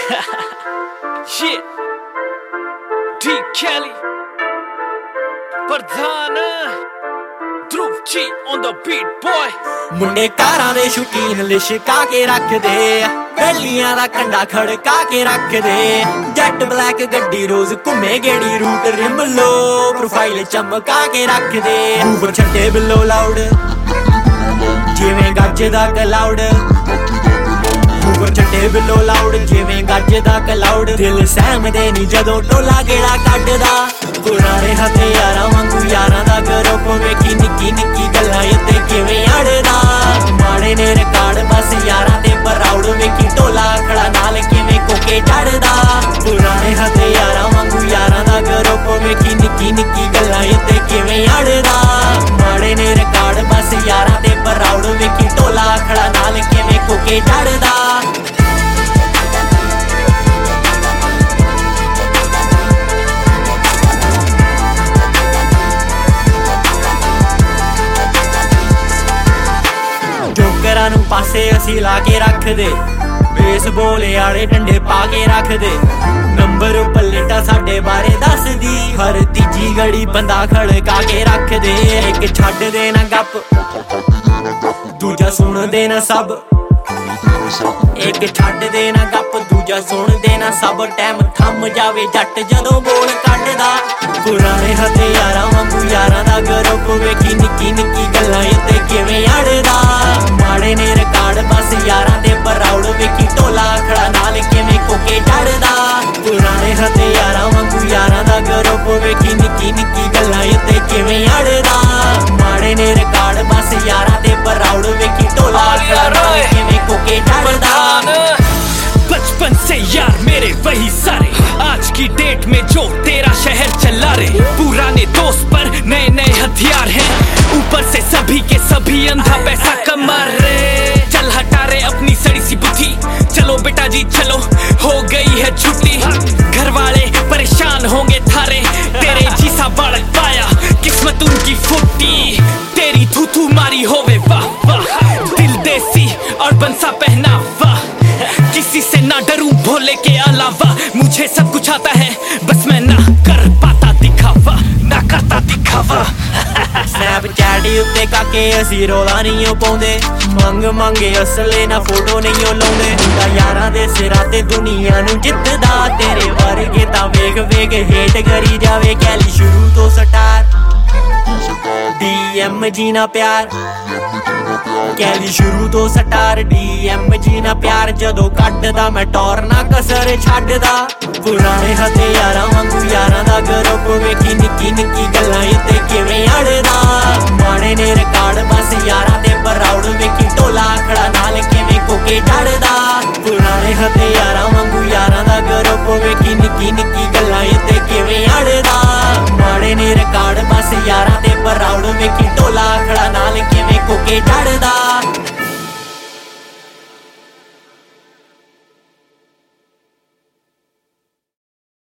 Yeah, D Kelly, ਪ੍ਰਧਾਨ ਧਰੁਵ ਜੀ on the beat boy। ਮੁੰਡੇ ਕਾਰਾਂ ਦੇ ਸ਼ੌਕੀਨ ਲਿਸ਼ਕਾ ਕੇ ਰੱਖਦੇ, ਬੈਲੀਆਂ ਦਾ ਕੰਡਾ ਖੜਕਾ ਕੇ ਰੱਖਦੇ। ਜੈਟ ਬਲੈਕ ਗੱਡੀ ਰੋਜ਼ ਘੁੰਮੇ ਗੇੜੀ ਰੂਟ ਰਿਮ ਲੋ, ਪ੍ਰੋਫਾਈਲ ਚਮਕਾ ਕੇ ਰੱਖਦੇ। ਉਬਰ ਛੱਡੇ ਬਿੱਲੋ ਲਾਊਡ ਜਿਵੇਂ ਗੱਜ ਦਾ ਕਲਾਉਡ, ਉਬਰ ਛੱਡੇ ਬਿੱਲੋ ਲਾਊਡ ਜਿਵੇਂ ਗੱਜ ਦਾ ਕਲਾਉਡ। ਦਿਲ ਸਹਿਮਦੇ ਨੀ ਜਦੋਂ ਟੋਲਾ ਗੇੜਾ ਕੱਢਦਾ, ਪੁਰਾਣੇ ਹਥਿਆਰਾਂ ਵਾਂਗੂ ਯਾਰਾਂ ਦਾ ਗਰੁੱਪ ਵੇਖੀ ਨਿੱਕੀ ਨਿੱਕੀ ਗੱਲਾਂ ਉੱਤੇ ਕਿਵੇਂ ਅੜਦਾ। ਮਾੜੇ ਨੇ ਰਿਕਾਰਡ ਬਸ ਯਾਰਾਂ ਦੇ ਪ੍ਰਾਊਡ ਵੇਖੀ ਟੋਲਾ ਖੜਾ ਨਾਲ ਕਿਵੇਂ ਕੋਕੇ ਚੜਦਾ। ਪੁਰਾਣੇ ਹਥਿਆਰਾਂ ਵਾਂਗੂ ਯਾਰਾਂ ਦਾ ਗਰੁੱਪ ਵੇਖੀ ਨਿੱਕੀ ਨਿੱਕੀ ਗੱਲਾਂ ਉੱਤੇ ਕਿਵੇਂ ਅੜਦਾ। ਮਾੜੇ ਨੇ ਰਿਕਾਰਡ ਬਸ ਯਾਰਾਂ ਦੇ ਪ੍ਰਾਊਡ ਵੇਖੀ ਟੋਲਾ ਖੜਾ ਨਾਲ ਕਿਵੇਂ ਕੋਕੇ ਚੜਦਾ। ਜੋਕਰਾਂ ਨੂੰ ਪਾਸੇ ਅਸੀਂ ਲਾ ਕੇ ਰੱਖਦੇ, ਬੇਸਬਾਲ ਵਾਲੇ ਡੰਡੇ ਪਾ ਕੇ ਰੱਖਦੇ। ਨੰਬਰ ਪਲੇਟਾਂ ਸਾਡੇ ਬਾਰੇ ਦੱਸਦੀ, ਹਰ ਤੀਜੀ ਗੜੀ ਬੰਦਾ ਖੜਕਾ ਕੇ ਰੱਖਦੇ। ਇੱਕ ਛੱਡ ਦੇ ਨਾ ਗੱਪ, ਦੂਜਾ ਸੁਣਦੇ ਨਾ ਸਭ। ਇੱਕ ਛੱਡ ਦੇ ਨਾ ਗੱਪ, ਦੂਜਾ ਸੁਣਦੇ ਨਾ ਸਭ। ਟਾਈਮ ਥੰਮ ਜਾਵੇ ਜੱਟ ਜਦੋਂ ਬੋਲ ਕੱਢਦਾ। ਪੁਰਾਣੇ ਹਥਿਆਰਾਂ ਵਾਂਗੂ ਯਾਰਾਂ ਦਾ ਗਰੁੱਪ ਵੇਖੀ ਨਿੱਕੀ ਨਿੱਕੀ ਗੱਲਾਂ ਉੱਤੇ ਕਿਵੇਂ ਅੜਦਾ। ਮਾੜੇ ਨੇ ਰਿਕਾਰਡ ਬਸ ਯਾਰਾਂ ਦੇ ਪ੍ਰਾਊਡ ਵੇਖੀ ਟੋਲਾ ਖੜਾ ਨਾਲ ਕਿਵੇਂ ਕੋਕੇ ਚੜਦਾ। ਪੁਰਾਣੇ ਹਥਿਆਰਾਂ ਵਾਂਗੂ ਯਾਰਾਂ ਦਾ ਗਰੁੱਪ ਵੇਖੀ ਨਿੱਕੀ ਨਿੱਕੀ ਗੱਲਾਂ ਉੱਤੇ ਕਿਵੇਂ ਅੜਦਾ। ਮਾੜੇ ਨੇ ਰਿਕਾਰਡ ਬਸ ਯਾਰਾਂ ਦੇ ਪ੍ਰਾਊਡ ਵੇਖੀ ਟੋਲਾ ਖੜਾ ਨਾਲ ਕਿਵੇਂ ਕੋਕੇ चढ़दा। बचपन से यार मेरे वही सारे, आज की डेट में जो तेरा शहर चला रे। पुराने दोस्त पर नए नए हथियार हैं, ऊपर से सभी के सभी अंधा पैसा कमा रे। चल हटा रे अपनी सड़ी सी बुद्धि, चलो बेटा जी चलो हो गई है छुट्टी। घर वाले परेशान होंगे थारे, तेरे जिसा बालक पाया किस्मत उनकी फूटी। तेरी थू थू मारी होवे वाह वाह, दिल देसी और बंसा पहना वाह। किसी से ना डरूं भोले के अलावा, मुझे सब कुछ आता है बस मैं ना कर पाता दिखावा, ना करता दिखावा। ਸਨੈਪਚੈਟ ਉੱਤੇ ਕਾਕੇ ਅਸੀਂ ਰੋਲਾ ਨਹੀਂ ਓ ਪਾਉਂਦੇ, ਮੰਗ ਮੰਗੇ ਅਸਲੇ ਨਾ ਫੋਟੋ ਨਹੀਂ ਓ ਲਾਉਂਦੇ। ਮੁੰਡਾ ਯਾਰਾਂ ਦੇ ਸਿਰਾਂ ਤੇ ਦੁਨੀਆ ਨੂੰ ਜਿੱਤਦਾ, ਤੇਰੇ ਵਰਗੇ ਤਾਂ ਵੇਖ ਵੇਖ ਹੇਟ ਕਰੀ ਜਾਵੇ। ਕੈਲੀ ਸ਼ੁਰੂ ਤੋਂ ਸਟਾਰ, DM ਜੀ ਨਾ ਪਿਆਰ। ਕੈਲੀ ਸ਼ੁਰੂ ਤੋਂ ਸਟਾਰ, DM ਜੀ ਨਾ ਪਿਆਰ। ਜਦੋਂ ਕੱਢਦਾ ਮੈਂ ਟੌਰ ਨਾ ਕਸਰ ਛੱਡਦਾ। ਪੁਰਾਣੇ ਹਥਿਆਰਾਂ ਵਾਂਗੂ ਯਾਰਾਂ ਦਾ ਗਰੁੱਪ ਵੇਖੀ ਨਿੱਕੀ ਨਿੱਕੀ ਗੱਲਾਂ ਉੱਤੇ ਕਿਵੇਂ ਅੜਦਾ। ਮਾੜੇ ਨੇ ਰਿਕਾਰਡ ਬਸ ਯਾਰਾਂ ਦੇ ਪ੍ਰਾਊਡ ਵੇਖੀ ਟੋਲਾ ਖੜਾ ਨਾਲ ਕਿਵੇਂ ਕੋਕੇ ਚੜਦਾ। ਪੁਰਾਣੇ ਹਥਿਆਰਾਂ ਵਾਂਗੂ ਯਾਰਾਂ ਦਾ ਗਰੁੱਪ ਵੇਖੀ ਨਿੱਕੀ ਨਿੱਕੀ ਗੱਲਾਂ ਉੱਤੇ ਕਿਵੇਂ ਅੜਦਾ। ਮਾੜੇ ਨੇ ਰਿਕਾਰਡ ਬਸ ਯਾਰਾਂ ਦੇ ਪ੍ਰਾਊਡ ਵੇਖੀ ਟੋਲਾ ਖੜਾ ਨਾਲ ਕਿਵੇਂ ਕੋਕੇ ਚੜਦਾ।